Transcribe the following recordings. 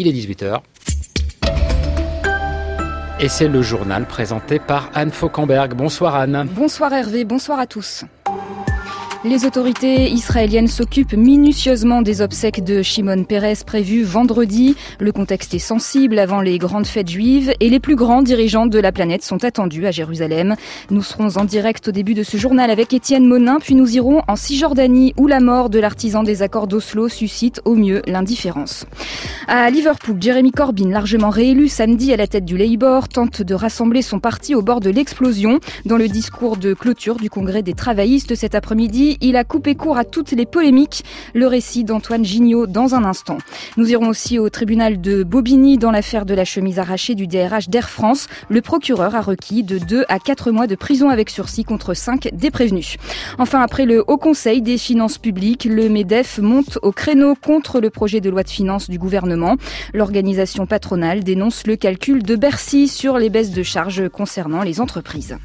il est 18h. Et c'est le journal présenté par Anne Fauquemberg. Bonsoir Anne. Bonsoir Hervé, bonsoir à tous. Les autorités israéliennes s'occupent minutieusement des obsèques de Shimon Peres prévues vendredi. Le contexte est sensible avant les grandes fêtes juives et les plus grands dirigeants de la planète sont attendus à Jérusalem. Nous serons en direct au début de ce journal avec Étienne Monin, puis nous irons en Cisjordanie où la mort de l'artisan des accords d'Oslo suscite au mieux l'indifférence. À Liverpool, Jeremy Corbyn, largement réélu samedi à la tête du Labour, tente de rassembler son parti au bord de l'explosion. Dans le discours de clôture du Congrès des travaillistes cet après-midi, il a coupé court à toutes les polémiques. Le récit d'Antoine Gignot dans un instant. Nous irons aussi au tribunal de Bobigny dans l'affaire de la chemise arrachée du DRH d'Air France. Le procureur a requis de 2 à 4 mois de prison avec sursis contre 5 des prévenus. Enfin, après le Haut Conseil des finances publiques, le MEDEF monte au créneau contre le projet de loi de finances du gouvernement. L'organisation patronale dénonce le calcul de Bercy sur les baisses de charges concernant les entreprises.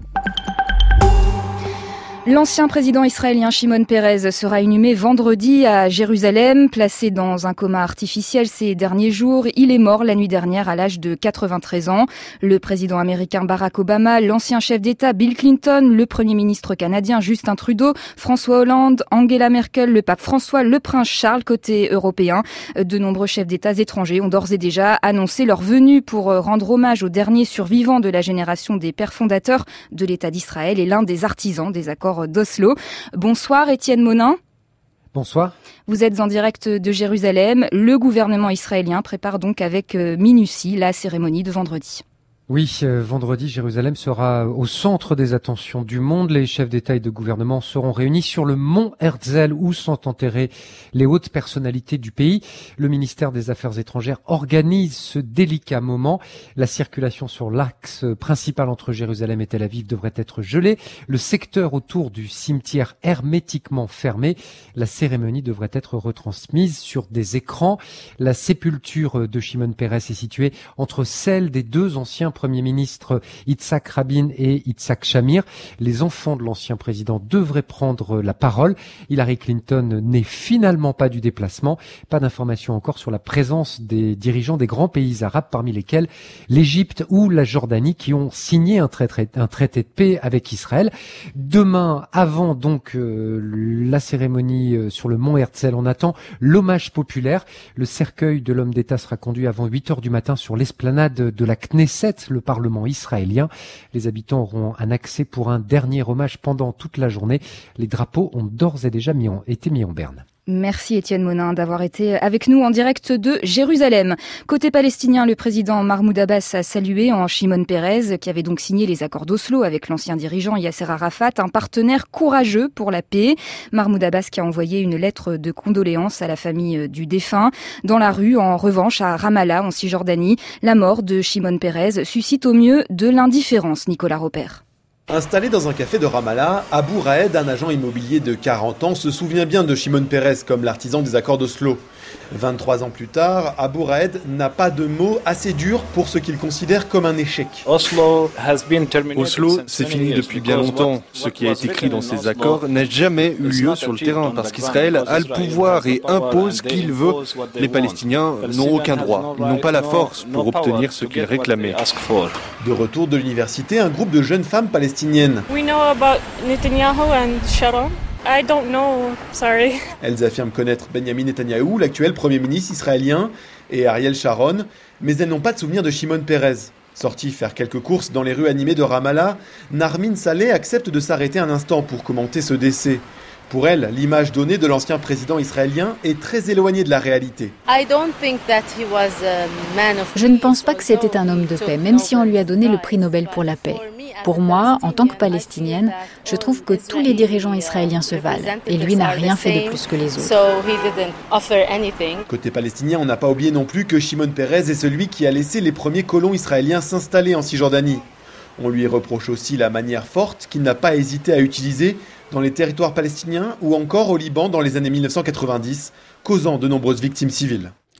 L'ancien président israélien Shimon Peres sera inhumé vendredi à Jérusalem. Placé dans un coma artificiel ces derniers jours, il est mort la nuit dernière à l'âge de 93 ans. Le président américain Barack Obama, l'ancien chef d'État Bill Clinton, le premier ministre canadien Justin Trudeau, François Hollande, Angela Merkel, le pape François, le prince Charles côté européen. De nombreux chefs d'État étrangers ont d'ores et déjà annoncé leur venue pour rendre hommage au dernier survivant de la génération des pères fondateurs de l'État d'Israël et l'un des artisans des accords d'Oslo. Bonsoir Étienne Monin. Bonsoir. Vous êtes en direct de Jérusalem. Le gouvernement israélien prépare donc avec minutie la cérémonie de vendredi. Oui, vendredi, Jérusalem sera au centre des attentions du monde. Les chefs d'État et de gouvernement seront réunis sur le mont Herzl où sont enterrées les hautes personnalités du pays. Le ministère des Affaires étrangères organise ce délicat moment. La circulation sur l'axe principal entre Jérusalem et Tel Aviv devrait être gelée. Le secteur autour du cimetière hermétiquement fermé. La cérémonie devrait être retransmise sur des écrans. La sépulture de Shimon Peres est située entre celle des deux anciens Premier ministre Yitzhak Rabin et Yitzhak Shamir. Les enfants de l'ancien président devraient prendre la parole. Hillary Clinton n'est finalement pas du déplacement. Pas d'informations encore sur la présence des dirigeants des grands pays arabes, parmi lesquels l'Égypte ou la Jordanie, qui ont signé un traité de paix avec Israël. Demain, avant donc la cérémonie sur le mont Herzl, on attend l'hommage populaire. Le cercueil de l'homme d'État sera conduit avant 8h du matin sur l'esplanade de la Knesset, le Parlement israélien. Les habitants auront un accès pour un dernier hommage pendant toute la journée. Les drapeaux ont d'ores et déjà été mis en berne. Merci Étienne Monin d'avoir été avec nous en direct de Jérusalem. Côté palestinien, le président Mahmoud Abbas a salué en Shimon Peres, qui avait donc signé les accords d'Oslo avec l'ancien dirigeant Yasser Arafat, un partenaire courageux pour la paix. Mahmoud Abbas qui a envoyé une lettre de condoléances à la famille du défunt. Dans la rue, en revanche, à Ramallah, en Cisjordanie, la mort de Shimon Peres suscite au mieux de l'indifférence, Nicolas Robert. Installé dans un café de Ramallah, Abou Raed, un agent immobilier de 40 ans, se souvient bien de Shimon Peres comme l'artisan des accords d'Oslo. 23 ans plus tard, Abou Raed n'a pas de mots assez durs pour ce qu'il considère comme un échec. Oslo, c'est fini depuis bien longtemps. Ce qui a été écrit dans ces accords n'a jamais eu lieu sur le terrain parce qu'Israël a le pouvoir et impose ce qu'il veut. Les Palestiniens n'ont aucun droit. Ils n'ont pas la force pour obtenir ce qu'ils réclamaient. De retour de l'université, un groupe de jeunes femmes palestiniennes. I don't know, sorry. Elles affirment connaître Benjamin Netanyahou, l'actuel Premier ministre israélien, et Ariel Sharon, mais elles n'ont pas de souvenir de Shimon Peres. Sorti faire quelques courses dans les rues animées de Ramallah, Narmin Saleh accepte de s'arrêter un instant pour commenter ce décès. Pour elle, l'image donnée de l'ancien président israélien est très éloignée de la réalité. Je ne pense pas que c'était un homme de paix, même si on lui a donné le prix Nobel pour la paix. Pour moi, en tant que palestinienne, je trouve que tous les dirigeants israéliens se valent, et lui n'a rien fait de plus que les autres. Côté palestinien, on n'a pas oublié non plus que Shimon Peres est celui qui a laissé les premiers colons israéliens s'installer en Cisjordanie. On lui reproche aussi la manière forte qu'il n'a pas hésité à utiliser dans les territoires palestiniens ou encore au Liban dans les années 1990, causant de nombreuses victimes civiles.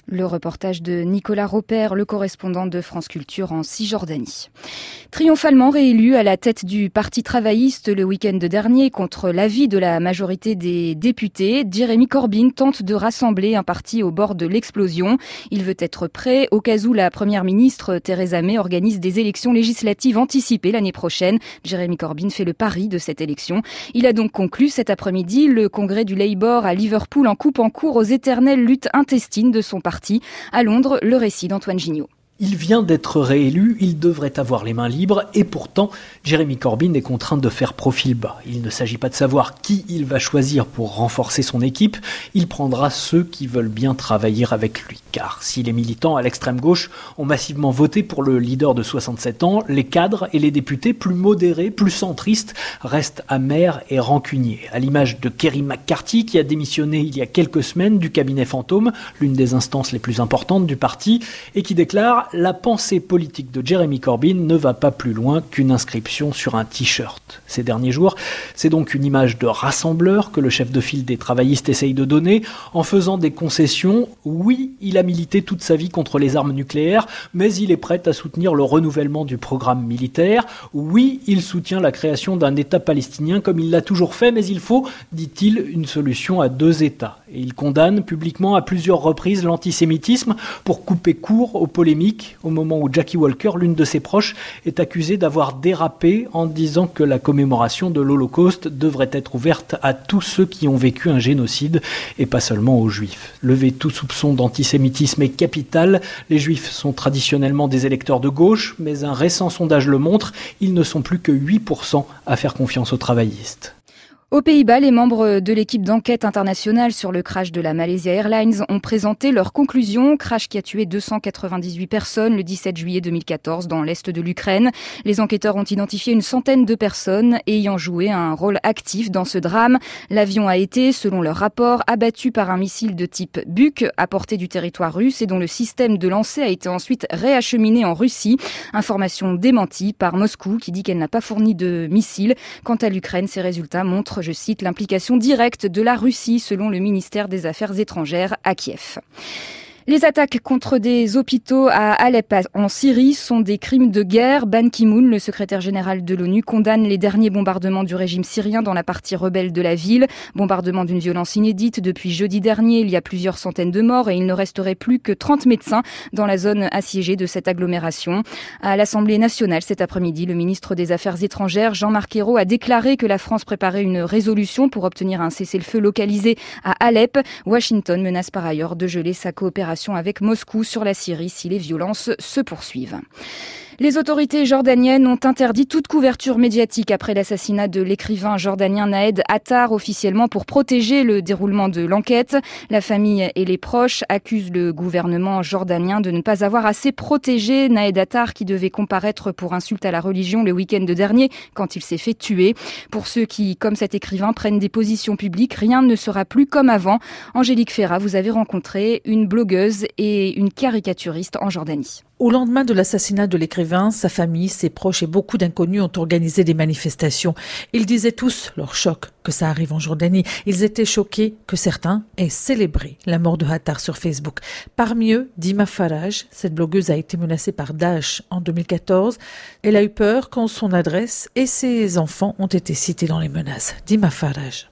Le reportage de Nicolas Roper, le correspondant de France Culture en Cisjordanie. Triomphalement réélu à la tête du Parti travailliste le week-end dernier contre l'avis de la majorité des députés, Jeremy Corbyn tente de rassembler un parti au bord de l'explosion. Il veut être prêt au cas où la première ministre Theresa May organise des élections législatives anticipées l'année prochaine. Jeremy Corbyn fait le pari de cette élection. Il a donc conclu cet après-midi le congrès du Labour à Liverpool en coupant court aux éternelles luttes intestines de son parti. À Londres, le récit d'Antoine Gignot. Il vient d'être réélu, il devrait avoir les mains libres et pourtant, Jeremy Corbyn est contraint de faire profil bas. Il ne s'agit pas de savoir qui il va choisir pour renforcer son équipe, il prendra ceux qui veulent bien travailler avec lui. Car si les militants à l'extrême gauche ont massivement voté pour le leader de 67 ans, les cadres et les députés plus modérés, plus centristes, restent amers et rancuniers. À l'image de Kerry McCarthy qui a démissionné il y a quelques semaines du cabinet fantôme, l'une des instances les plus importantes du parti, et qui déclare « La pensée politique de Jeremy Corbyn ne va pas plus loin qu'une inscription sur un t-shirt ». Ces derniers jours, c'est donc une image de rassembleur que le chef de file des travaillistes essaye de donner en faisant des concessions. Oui, il a milité toute sa vie contre les armes nucléaires, mais il est prêt à soutenir le renouvellement du programme militaire. Oui, il soutient la création d'un État palestinien comme il l'a toujours fait, mais il faut, dit-il, une solution à 2 États. Et il condamne publiquement à plusieurs reprises l'antisémitisme pour couper court aux polémiques au moment où Jackie Walker, l'une de ses proches, est accusée d'avoir dérapé en disant que la commémoration de l'Holocauste devrait être ouverte à tous ceux qui ont vécu un génocide et pas seulement aux Juifs. Lever tout soupçon d'antisémitisme est capital. Les Juifs sont traditionnellement des électeurs de gauche, mais un récent sondage le montre, ils ne sont plus que 8% à faire confiance aux travaillistes. Aux Pays-Bas, les membres de l'équipe d'enquête internationale sur le crash de la Malaysia Airlines ont présenté leurs conclusions. Crash qui a tué 298 personnes le 17 juillet 2014 dans l'est de l'Ukraine. Les enquêteurs ont identifié une centaine de personnes ayant joué un rôle actif dans ce drame. L'avion a été, selon leur rapport, abattu par un missile de type Buk à portée du territoire russe et dont le système de lancer a été ensuite réacheminé en Russie. Information démentie par Moscou qui dit qu'elle n'a pas fourni de missile. Quant à l'Ukraine, ces résultats montrent, je cite, l'implication directe de la Russie selon le ministère des Affaires étrangères à Kiev. Les attaques contre des hôpitaux à Alep en Syrie sont des crimes de guerre. Ban Ki-moon, le secrétaire général de l'ONU, condamne les derniers bombardements du régime syrien dans la partie rebelle de la ville. Bombardement d'une violence inédite. Depuis jeudi dernier, il y a plusieurs centaines de morts et il ne resterait plus que 30 médecins dans la zone assiégée de cette agglomération. À l'Assemblée nationale cet après-midi, le ministre des Affaires étrangères, Jean-Marc Ayrault, a déclaré que la France préparait une résolution pour obtenir un cessez-le-feu localisé à Alep. Washington menace par ailleurs de geler sa coopération avec Moscou sur la Syrie si les violences se poursuivent. Les autorités jordaniennes ont interdit toute couverture médiatique après l'assassinat de l'écrivain jordanien Naed Attar, officiellement pour protéger le déroulement de l'enquête. La famille et les proches accusent le gouvernement jordanien de ne pas avoir assez protégé Naed Attar, qui devait comparaître pour insulte à la religion le week-end dernier quand il s'est fait tuer. Pour ceux qui, comme cet écrivain, prennent des positions publiques, rien ne sera plus comme avant. Angélique Ferrat, vous avez rencontré une blogueuse et une caricaturiste en Jordanie. Au lendemain de l'assassinat de l'écrivain, sa famille, ses proches et beaucoup d'inconnus ont organisé des manifestations. Ils disaient tous leur choc que ça arrive en Jordanie. Ils étaient choqués que certains aient célébré la mort de Attar sur Facebook. Parmi eux, Dima Faraj. Cette blogueuse a été menacée par Daesh en 2014. Elle a eu peur quand son adresse et ses enfants ont été cités dans les menaces. Dima Faraj.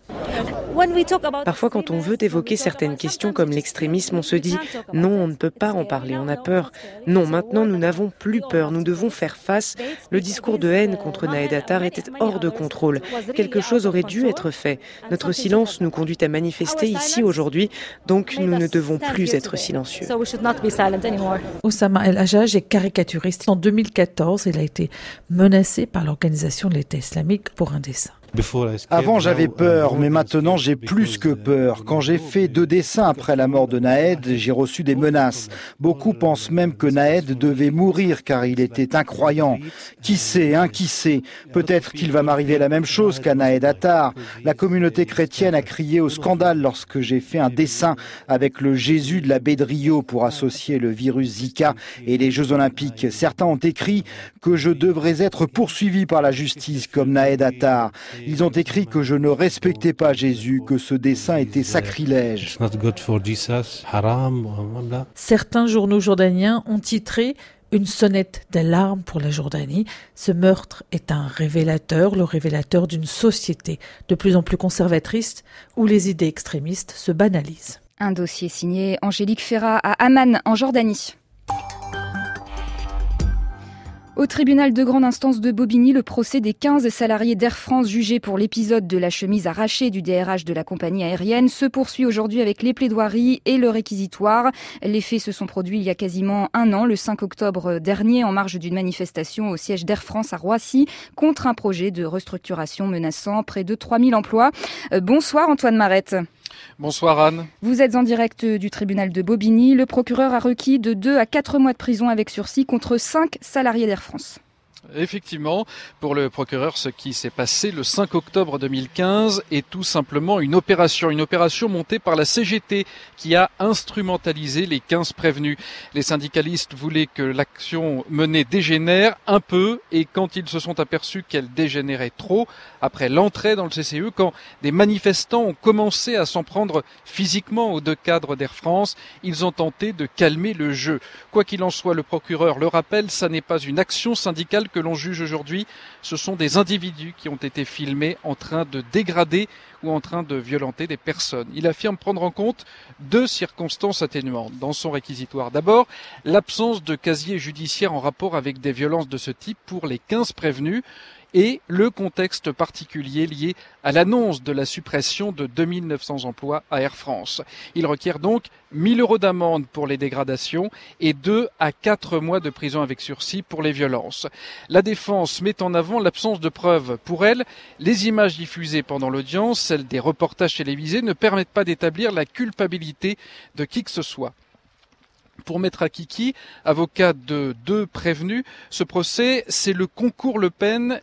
Parfois, quand on veut évoquer certaines questions comme l'extrémisme, on se dit « Non, on ne peut pas en parler, on a peur. » Non, maintenant, nous n'avons plus peur, nous devons faire face. Le discours de haine contre Naed Attar était hors de contrôle. Quelque chose aurait dû être fait. Notre silence nous conduit à manifester ici aujourd'hui, donc nous ne devons plus être silencieux. Oussama El Hajjaj est caricaturiste. En 2014, il a été menacé par l'organisation de l'État islamique pour un dessin. Avant, j'avais peur, mais maintenant, j'ai plus que peur. Quand j'ai fait 2 dessins après la mort de Naed, j'ai reçu des menaces. Beaucoup pensent même que Naed devait mourir car il était incroyant. Qui sait, qui sait? Peut-être qu'il va m'arriver la même chose qu'à Naed Attar. La communauté chrétienne a crié au scandale lorsque j'ai fait un dessin avec le Jésus de la baie de Rio pour associer le virus Zika et les Jeux Olympiques. Certains ont écrit que je devrais être poursuivi par la justice comme Naed Attar. Ils ont écrit que je ne respectais pas Jésus, que ce dessin était sacrilège. Certains journaux jordaniens ont titré « Une sonnette d'alarme pour la Jordanie ». Ce meurtre est un révélateur, le révélateur d'une société de plus en plus conservatrice où les idées extrémistes se banalisent. Un dossier signé Angélique Ferrat à Amman, en Jordanie. Au tribunal de grande instance de Bobigny, le procès des 15 salariés d'Air France jugés pour l'épisode de la chemise arrachée du DRH de la compagnie aérienne se poursuit aujourd'hui avec les plaidoiries et le réquisitoire. Les faits se sont produits il y a quasiment un an, le 5 octobre dernier, en marge d'une manifestation au siège d'Air France à Roissy contre un projet de restructuration menaçant près de 3000 emplois. Bonsoir Antoine Marette. Bonsoir Anne. Vous êtes en direct du tribunal de Bobigny. Le procureur a requis de 2 à 4 mois de prison avec sursis contre 5 salariés d'Air France. Effectivement, pour le procureur, ce qui s'est passé le 5 octobre 2015 est tout simplement une opération montée par la CGT qui a instrumentalisé les 15 prévenus. Les syndicalistes voulaient que l'action menée dégénère un peu et quand ils se sont aperçus qu'elle dégénérait trop, après l'entrée dans le CCE, quand des manifestants ont commencé à s'en prendre physiquement aux 2 cadres d'Air France, ils ont tenté de calmer le jeu. Quoi qu'il en soit, le procureur le rappelle, ça n'est pas une action syndicale que l'on juge aujourd'hui, ce sont des individus qui ont été filmés en train de dégrader ou en train de violenter des personnes. Il affirme prendre en compte 2 circonstances atténuantes dans son réquisitoire. D'abord, l'absence de casier judiciaire en rapport avec des violences de ce type pour les 15 prévenus et le contexte particulier lié à l'annonce de la suppression de 2900 emplois à Air France. Il requiert donc 1 000 € d'amende pour les dégradations et 2 à 4 mois de prison avec sursis pour les violences. La défense met en avant l'absence de preuves. Pour elle, les images diffusées pendant l'audience, celles des reportages télévisés, ne permettent pas d'établir la culpabilité de qui que ce soit. Pour Maître Akiki, avocat de 2 prévenus, ce procès, c'est le concours Lépine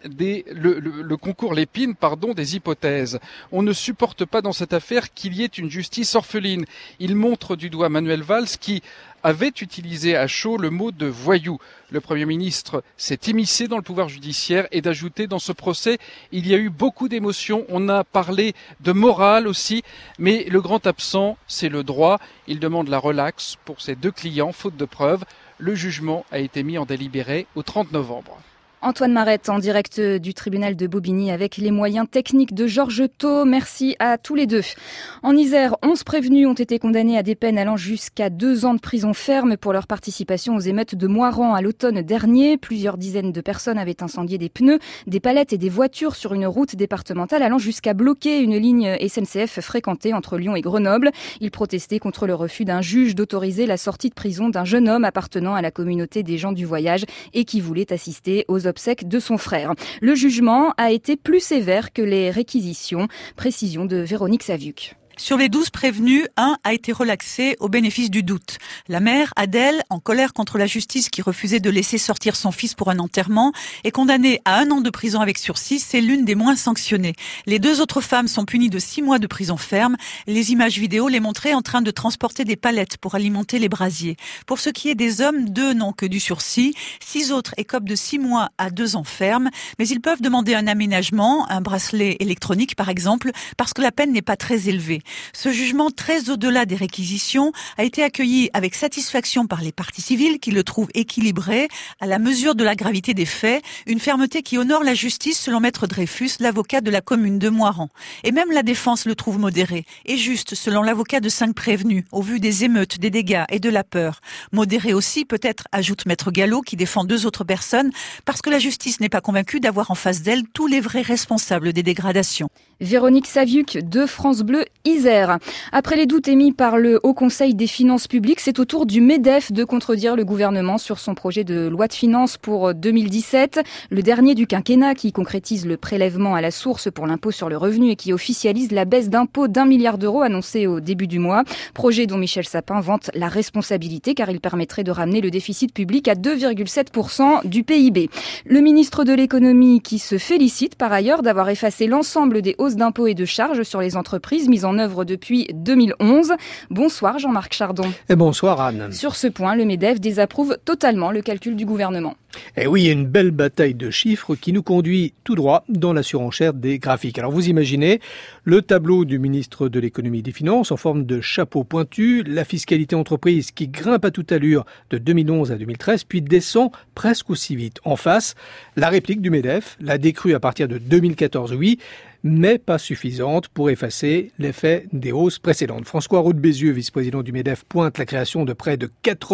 des hypothèses. On ne supporte pas dans cette affaire qu'il y ait une justice orpheline. Il montre du doigt Manuel Valls qui avait utilisé à chaud le mot de voyou. Le Premier ministre s'est immiscé dans le pouvoir judiciaire et d'ajouter dans ce procès, il y a eu beaucoup d'émotions, on a parlé de morale aussi, mais le grand absent, c'est le droit. Il demande la relaxe pour ses 2 clients, faute de preuves. Le jugement a été mis en délibéré au 30 novembre. Antoine Marette en direct du tribunal de Bobigny avec les moyens techniques de Georges Thau. Merci à tous les 2. En Isère, 11 prévenus ont été condamnés à des peines allant jusqu'à 2 ans de prison ferme pour leur participation aux émeutes de Moirans à l'automne dernier. Plusieurs dizaines de personnes avaient incendié des pneus, des palettes et des voitures sur une route départementale allant jusqu'à bloquer une ligne SNCF fréquentée entre Lyon et Grenoble. Ils protestaient contre le refus d'un juge d'autoriser la sortie de prison d'un jeune homme appartenant à la communauté des gens du voyage et qui voulait assister aux obsèques de son frère. Le jugement a été plus sévère que les réquisitions. Précision de Véronique Savuc. Sur les 12 prévenus, un a été relaxé au bénéfice du doute. La mère, Adèle, en colère contre la justice qui refusait de laisser sortir son fils pour un enterrement, est condamnée à 1 an de prison avec sursis. C'est l'une des moins sanctionnées. Les 2 autres femmes sont punies de 6 mois de prison ferme. Les images vidéo les montraient en train de transporter des palettes pour alimenter les brasiers. Pour ce qui est des hommes, 2 n'ont que du sursis. 6 autres écopent de 6 mois à 2 ans ferme. Mais ils peuvent demander un aménagement, un bracelet électronique par exemple, parce que la peine n'est pas très élevée. Ce jugement, très au-delà des réquisitions, a été accueilli avec satisfaction par les parties civiles qui le trouvent équilibré, à la mesure de la gravité des faits, une fermeté qui honore la justice selon Maître Dreyfus, l'avocat de la commune de Moirans. Et même la défense le trouve modéré et juste selon l'avocat de 5 prévenus, au vu des émeutes, des dégâts et de la peur. Modéré aussi, peut-être, ajoute Maître Gallo, qui défend 2 autres personnes, parce que la justice n'est pas convaincue d'avoir en face d'elle tous les vrais responsables des dégradations. Véronique Savuc de France Bleu Isère. Après les doutes émis par le Haut Conseil des finances publiques, c'est au tour du MEDEF de contredire le gouvernement sur son projet de loi de finances pour 2017, le dernier du quinquennat qui concrétise le prélèvement à la source pour l'impôt sur le revenu et qui officialise la baisse d'impôt d'1 milliard d'euros annoncée au début du mois. Projet dont Michel Sapin vante la responsabilité car il permettrait de ramener le déficit public à 2,7% du PIB. Le ministre de l'économie qui se félicite par ailleurs d'avoir effacé l'ensemble des hausses d'impôts et de charges sur les entreprises mises en œuvre œuvre depuis 2011. Bonsoir Jean-Marc Chardon. Et bonsoir Anne. Sur ce point, le MEDEF désapprouve totalement le calcul du gouvernement. Et oui, une belle bataille de chiffres qui nous conduit tout droit dans la surenchère des graphiques. Alors vous imaginez le tableau du ministre de l'économie et des finances en forme de chapeau pointu, la fiscalité entreprise qui grimpe à toute allure de 2011 à 2013 puis descend presque aussi vite. En face, la réplique du MEDEF, la décrue à partir de 2014, oui, mais pas suffisante pour effacer l'effet des hausses précédentes. François Roux de Bézieux, vice-président du MEDEF, pointe la création de près de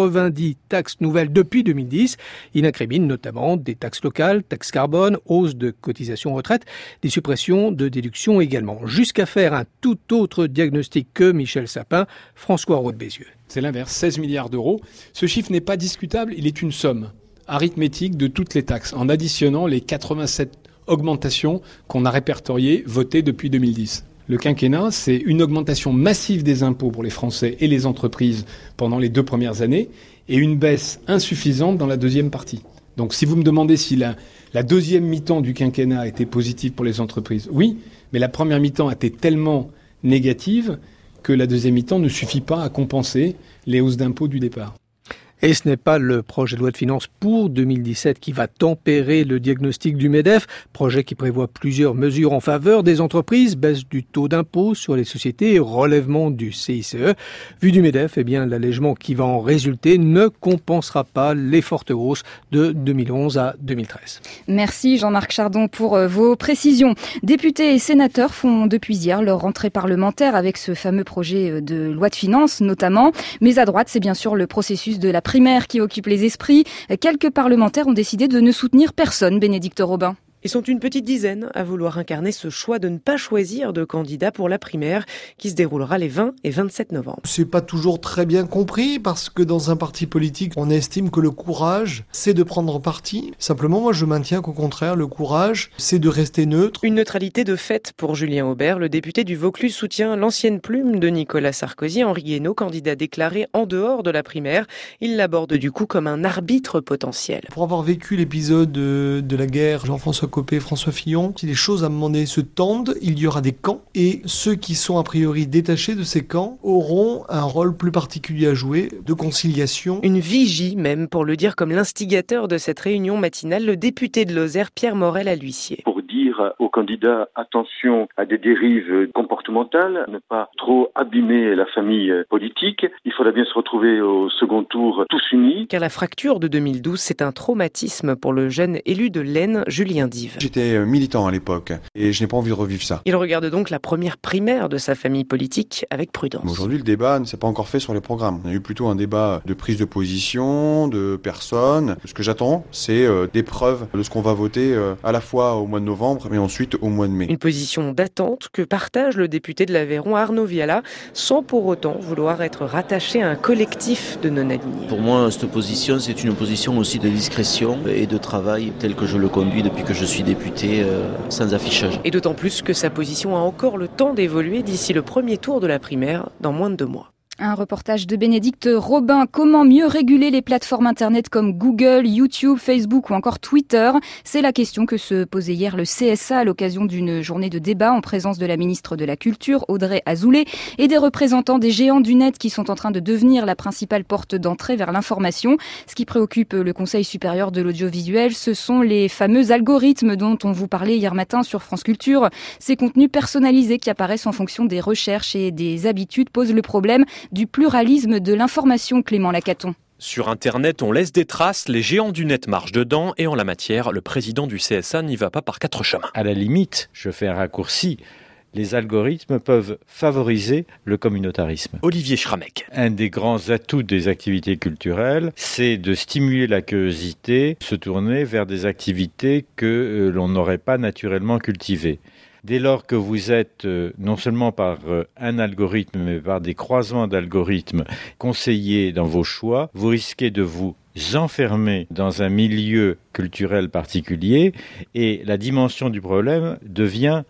90 taxes nouvelles depuis 2010. Il incrimine notamment des taxes locales, taxes carbone, hausse de cotisations retraite, des suppressions de déductions également. Jusqu'à faire un tout autre diagnostic que Michel Sapin, François Roux de Bézieux. C'est l'inverse, 16 milliards d'euros. Ce chiffre n'est pas discutable, il est une somme arithmétique de toutes les taxes, en additionnant les 87 augmentation qu'on a répertoriée, votée depuis 2010. Le quinquennat, c'est une augmentation massive des impôts pour les Français et les entreprises pendant les 2 premières années et une baisse insuffisante dans la deuxième partie. Donc si vous me demandez si la deuxième mi-temps du quinquennat a été positive pour les entreprises, oui, mais la première mi-temps a été tellement négative que la deuxième mi-temps ne suffit pas à compenser les hausses d'impôts du départ. Et ce n'est pas le projet de loi de finances pour 2017 qui va tempérer le diagnostic du MEDEF, projet qui prévoit plusieurs mesures en faveur des entreprises, baisse du taux d'impôt sur les sociétés et relèvement du CICE. Vu du MEDEF, l'allègement qui va en résulter ne compensera pas les fortes hausses de 2011 à 2013. Merci Jean-Marc Chardon pour vos précisions. Députés et sénateurs font depuis hier leur rentrée parlementaire avec ce fameux projet de loi de finances notamment. Mais à droite, c'est bien sûr le processus de la primaire qui occupe les esprits. Quelques parlementaires ont décidé de ne soutenir personne, Bénédicte Robin. Ils sont une petite dizaine à vouloir incarner ce choix de ne pas choisir de candidat pour la primaire qui se déroulera les 20 et 27 novembre. C'est pas toujours très bien compris parce que dans un parti politique, on estime que le courage, c'est de prendre parti. Simplement, moi, je maintiens qu'au contraire, le courage, c'est de rester neutre. Une neutralité de fait pour Julien Aubert. Le député du Vaucluse soutient l'ancienne plume de Nicolas Sarkozy, Henri Guénaud, candidat déclaré en dehors de la primaire. Il l'aborde du coup comme un arbitre potentiel. Pour avoir vécu l'épisode de la guerre, Jean-François Copé, François Fillon, si les choses à un moment donné se tendent, il y aura des camps et ceux qui sont a priori détachés de ces camps auront un rôle plus particulier à jouer de conciliation. Une vigie même, pour le dire comme l'instigateur de cette réunion matinale, le député de Lozère, Pierre Morel à l'huissier. Pour dire aux candidats attention à des dérives comportementales, ne pas trop abîmer la famille politique, il faudra bien se retrouver au second tour tous unis. Car la fracture de 2012, c'est un traumatisme pour le jeune élu de l'Aisne, Julien Dive. J'étais militant à l'époque et je n'ai pas envie de revivre ça. Il regarde donc la première primaire de sa famille politique avec prudence. Mais aujourd'hui, le débat ne s'est pas encore fait sur les programmes. On a eu plutôt un débat de prise de position, de personnes. Ce que j'attends, c'est des preuves de ce qu'on va voter à la fois au mois de novembre mais ensuite au mois de mai. Une position d'attente que partage le député de l'Aveyron, Arnaud Viala, sans pour autant vouloir être rattaché à un collectif de non-alignés. Pour moi, cette position, c'est une position aussi de discrétion et de travail tel que je le conduis depuis que je suis député sans affichage. Et d'autant plus que sa position a encore le temps d'évoluer d'ici le premier tour de la primaire dans moins de 2 mois. Un reportage de Bénédicte Robin. Comment mieux réguler les plateformes Internet comme Google, YouTube, Facebook ou encore Twitter? C'est la question que se posait hier le CSA à l'occasion d'une journée de débat en présence de la ministre de la Culture, Audrey Azoulay, et des représentants des géants du net qui sont en train de devenir la principale porte d'entrée vers l'information. Ce qui préoccupe le Conseil supérieur de l'audiovisuel, ce sont les fameux algorithmes dont on vous parlait hier matin sur France Culture. Ces contenus personnalisés qui apparaissent en fonction des recherches et des habitudes posent le problème du pluralisme de l'information, Clément Lacaton. Sur Internet, on laisse des traces, les géants du net marchent dedans et en la matière, le président du CSA n'y va pas par 4 chemins. À la limite, je fais un raccourci, les algorithmes peuvent favoriser le communautarisme. Olivier Schramek. Un des grands atouts des activités culturelles, c'est de stimuler la curiosité, se tourner vers des activités que l'on n'aurait pas naturellement cultivées. Dès lors que vous êtes non seulement par un algorithme, mais par des croisements d'algorithmes conseillés dans vos choix, vous risquez de vous enfermer dans un milieu culturel particulier et la dimension du problème devient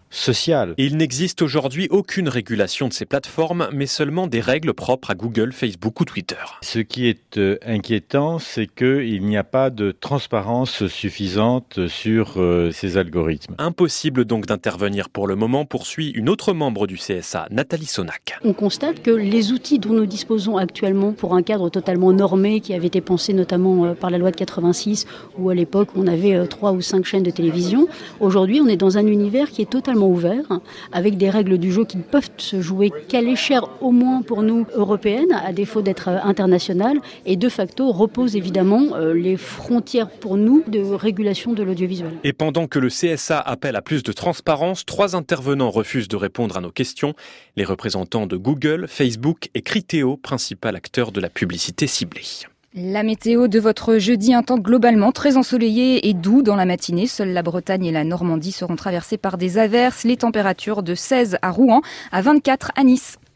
social. Et il n'existe aujourd'hui aucune régulation de ces plateformes, mais seulement des règles propres à Google, Facebook ou Twitter. Ce qui est inquiétant, c'est qu'il n'y a pas de transparence suffisante sur ces algorithmes. Impossible donc d'intervenir pour le moment, poursuit une autre membre du CSA, Nathalie Sonac. On constate que les outils dont nous disposons actuellement pour un cadre totalement normé, qui avait été pensé notamment par la loi de 86, où à l'époque on avait 3 ou 5 chaînes de télévision, aujourd'hui on est dans un univers qui est totalement ouvert, avec des règles du jeu qui ne peuvent se jouer qu'à l'échelle au moins pour nous européennes, à défaut d'être internationales, et de facto repose évidemment les frontières pour nous de régulation de l'audiovisuel. Et pendant que le CSA appelle à plus de transparence, 3 intervenants refusent de répondre à nos questions. Les représentants de Google, Facebook et Criteo, principal acteur de la publicité ciblée. La météo de votre jeudi, un temps globalement très ensoleillé et doux dans la matinée. Seules la Bretagne et la Normandie seront traversées par des averses. Les températures de 16 à Rouen, à 24 à Nice.